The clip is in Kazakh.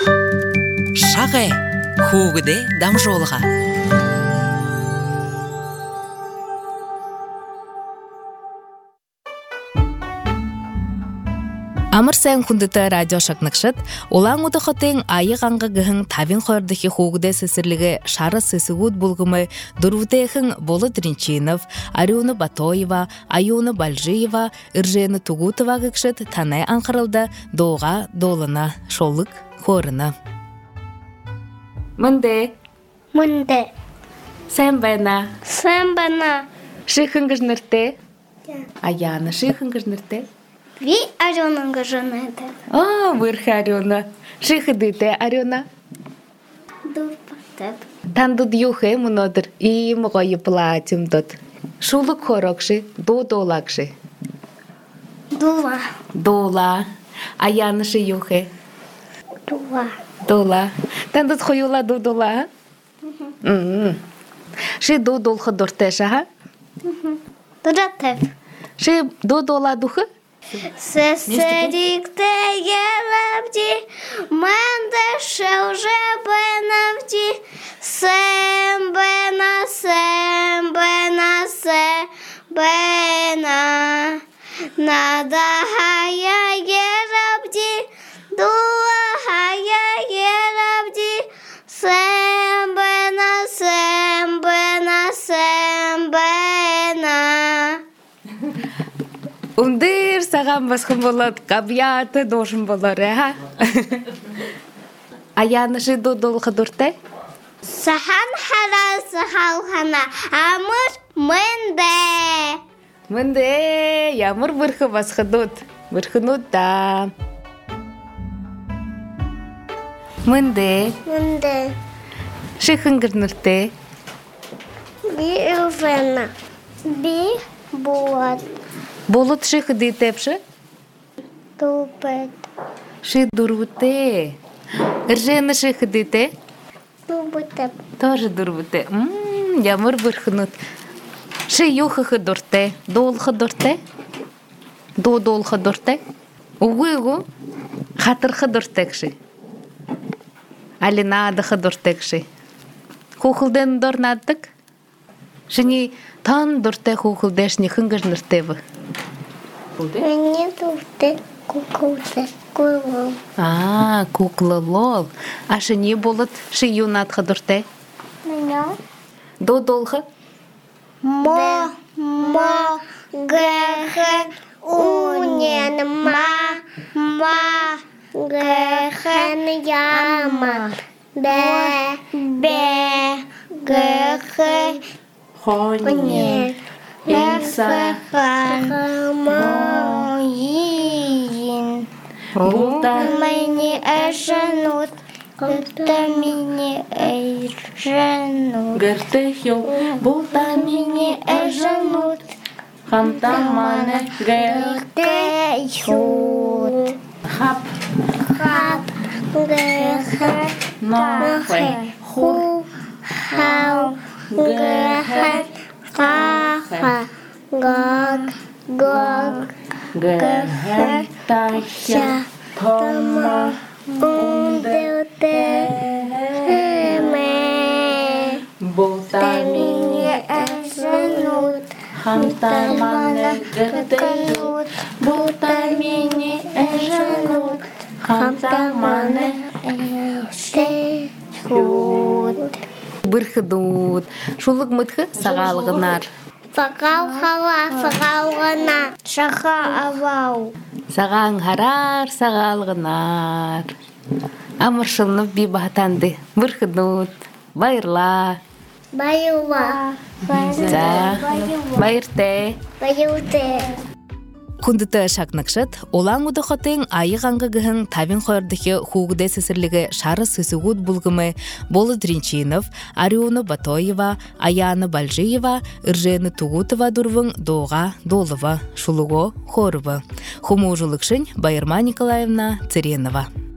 Шағы хөгіде дамжолға. Амыр сайын күндіті радио шақнықшыт, олаң ұдықытың айы қанғы ғың тавин қойырдығы хөгіде сесірлігі шары сесігуд бұлғымы Дұрвутехің Болы Дринчинов, Ариуны Батоева, Аюны Бальжиева, Иржені Тугутова ғықшыт танай анқырылды доға долына шолық қорыны. Мынде? Мынде. Сән байна? Сән байна. Шықын ғыжнырте? Аяны шықын ғыжнырте? Ви Арёна ғыжнырте. Вырхы Арёна. Шықы дыйте Арёна? Дұрпатып. Тандуд юхе мұнодыр, и мұғайы платим дұд. Шулық хорокши, долакши? Дула. Дола. Аянышы юхе? Дола. Тандуд хойула дола? Ши долхы дұртеша, ха? Дұратып. Ши дола дұхы? Сесерікте елабді, менде ще вже бенавді, сембена, надахая елабді, дуахая елабді, сембена. Умдыр саған басқын болады, қабияты дошын болар, ха? Аянышы долхы дұртай? Сахан харасы халхана, амыр мынде. Мынде, ямыр бұрқы басқы дұд. Бұрқы нұтта. Мынде. Шықын ғырнырте? Би ұвена. Би буат. Болыт шықы дейтепші? Дупет. Ши дұрвыте. Иржені шықы дейте? Дупетеп. Тоже дұрвыте. Ямыр бұрқы нұт. Ши юхықы дұрте? Долхы дұрте? Долхы дұрте? Уғы? Қатырқы дұртекші? Алинадықы дұртекші? Хухылден дұрнаддық? Шыни тан дұрте хухылдешні хыңғырныртебі? Мені дұрте куклы. Куклы лол. А шыни болыт ши юнатқы дұрте? Меня? Долхы? Мо, гэхэн, унен, ма, гэхэн, яма, бе, гэхэн, унен, Эльса, моин, мені еженут, мені еженут. Гертехил, булта мини эженут, хамтамане Гертехют. хап, Гэхэн, нохе, ху, хау, гэхэн, хаха, гог, гэхэн, тахя, тома, ундеуте, булта мини еженут. хамтамане гертехил, булта мини эженут, хамтамане Еженут. бұрқыдуд. Шулық мұтқы сағалғынар. Сағал хала, сағалғына, шаға авау. Саған харар, сағалғынар. Амыршылынып би бағатанды. Бұрқыдуд. Байырла. Байыла. Байырте. Байылте. Күндіті шақнықшыт, олаң ұдықытың айы қанғы ғың тавин қойырдығы хуғыде сесірлігі шары сөсігуд бұлғымы Болы Дринчинов, Ариуны Батоева, Аяны Бальжиева, Иржені Тугутова дұрвың доға долыва, шулығы хорывы. Хуму жылықшын Байырма Николаевна Церенова.